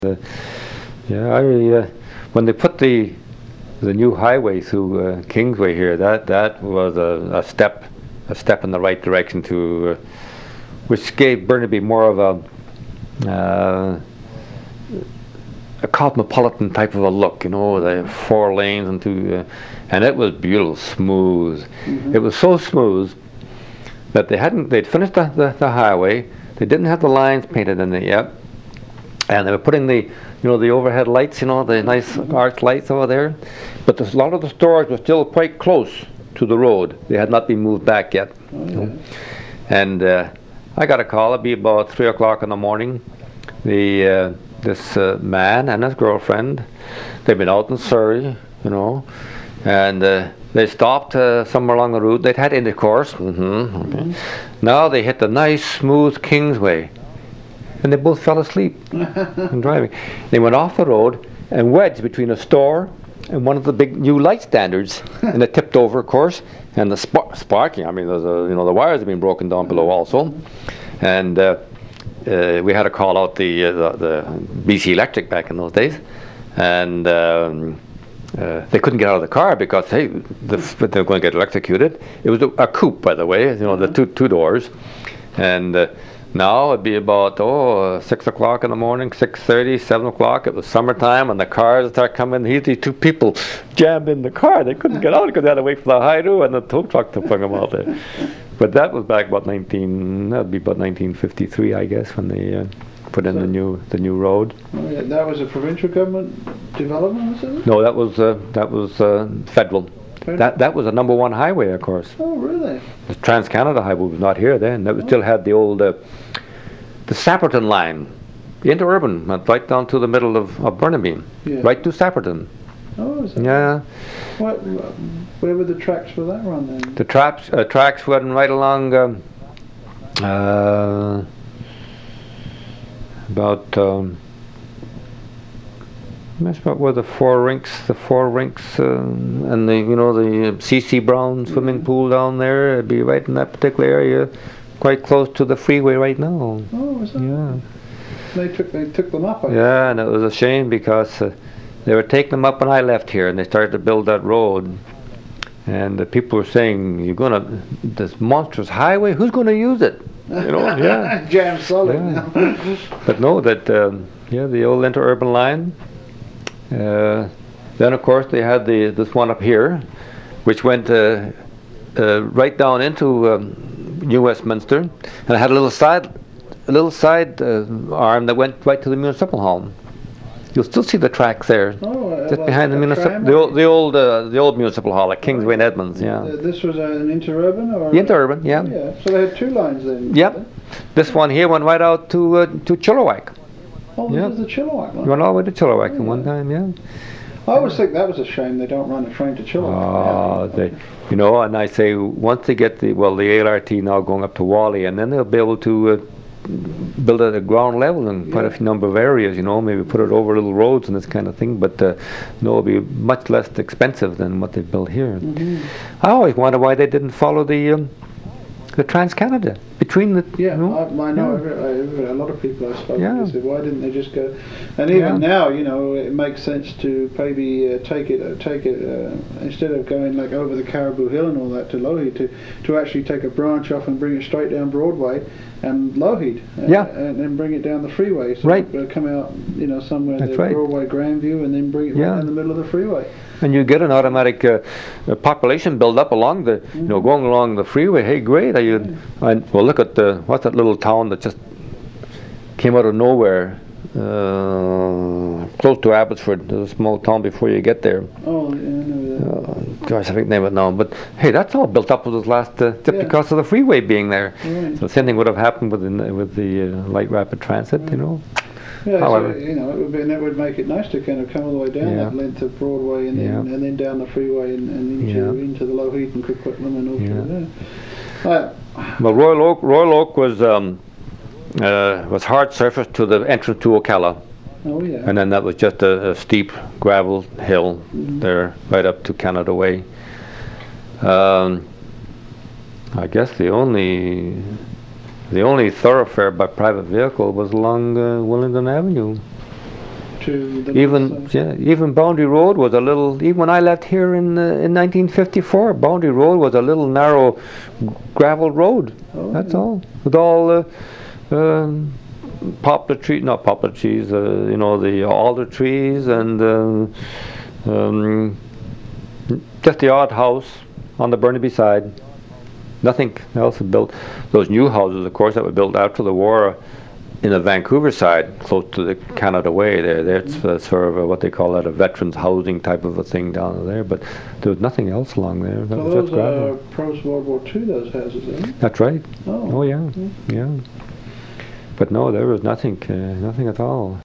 Yeah, when they put the new highway through Kingsway here, that was a step in the right direction to which gave Burnaby more of a cosmopolitan type of a look, the 4 lanes and it was beautiful, smooth. It was so smooth that they'd finished the highway. They didn't have the lines painted in it yet, and they were putting the overhead lights, the nice arch lights over there. But a lot of the stores were still quite close to the road. They had not been moved back yet. And I got a call. It'd be about 3 o'clock in the morning. This man and his girlfriend, they'd been out in Surrey, and they stopped somewhere along the route. They'd had intercourse. Okay. Now they hit the nice, smooth Kingsway, and they both fell asleep in driving. They went off the road and wedged between a store and one of the big new light standards, and it tipped over, of course, and the sparking. I mean, there's the wires have been broken down below also, and we had to call out the BC Electric back in those days, and they couldn't get out of the car because they were going to get electrocuted. It was a coupe, by the way, the two doors, and now it'd be about 6 o'clock in the morning, 6:30, 7 o'clock. It was summertime, and the cars start coming. These two people jammed in the car. They couldn't get out because they had to wait for the Hydro and the tow truck to bring them out there. But that was back about 1953, I guess, when they put in the new road. Oh, yeah. That was a provincial government development, was it? No, that was federal. That was a #1 highway, of course. Oh, really? The Trans-Canada Highway was not here then. That still had the old the Sapperton line. The interurban went right down to the middle of Burnaby, right to Sapperton. Oh, is that? Yeah. Where were the tracks for that run then? The tracks went right along about that's about where the four rinks, and the C.C. Brown swimming pool down there. It'd be right in that particular area, quite close to the freeway right now. Oh, is that? Yeah. They took them up. Yeah, and it was a shame because they were taking them up when I left here, and they started to build that road. And the people were saying, this monstrous highway, who's going to use it? Yeah. Jam solid. Yeah. But no, the old interurban line. Then of course they had this one up here, which went right down into New Westminster, and it had a little side arm that went right to the municipal hall. You'll still see the tracks there, just behind the old municipal hall at Kingsway and Edmonds. Yeah. This was an interurban, or? The interurban, yeah. Yeah. So they had 2 lines then. Yep. This one here went right out to Chilliwack. Oh, this is the Chilliwack line. You went all the way to Chilliwack at one time, yeah. I always think that was a shame they don't run a train to Chilliwack. And I say once they get the ALRT now going up to Whalley, and then they'll be able to build at a ground level in quite a number of areas, maybe put it over little roads and this kind of thing, but it'll be much less expensive than what they built here. I always wonder why they didn't follow the Trans-Canada between the. I know. A lot of people I spoke to said, why didn't they just go? And even now, it makes sense to maybe take it instead of going like over the Caribou Hill and all that to Lougheed, to actually take a branch off and bring it straight down Broadway and Lougheed, and then bring it down the freeway. So come out, somewhere in Broadway, Grandview, and then bring it right in the middle of the freeway. And you get an automatic population build up along the, going along the freeway. Hey, great! Well, look at what's that little town that just came out of nowhere, close to Abbotsford. There's a small town before you get there. Oh, yeah, I know that. Gosh, I can't name it now. But hey, that's all built up with this last just because of the freeway being there. Right. So the same thing would have happened with the light rapid transit, Yeah, however, it would make it nice to kind of come all the way down that length of Broadway and then down the freeway and into the Lougheed and Coquitlam and all through there. Well, Royal Oak was hard surface to the entrance to Ocala. Oh yeah. And then that was just a steep gravel hill there, right up to Canada Way. I guess the only thoroughfare by private vehicle was along Willingdon Avenue. to the even Boundary Road was a little. Even when I left here in 1954, Boundary Road was a little narrow gravel road. That's all, with all poplar trees, not poplar trees. You know, the alder trees and just the odd house on the Burnaby side. Nothing else was built. Those new houses, of course, that were built after the war in the Vancouver side, close to the Canada Way there. It's sort of what they call that, a veterans housing type of a thing down there. But there was nothing else along there. That was those just gravel. post-World War II, those houses, isn't it? That's right. Oh, yeah. But no, there was nothing at all.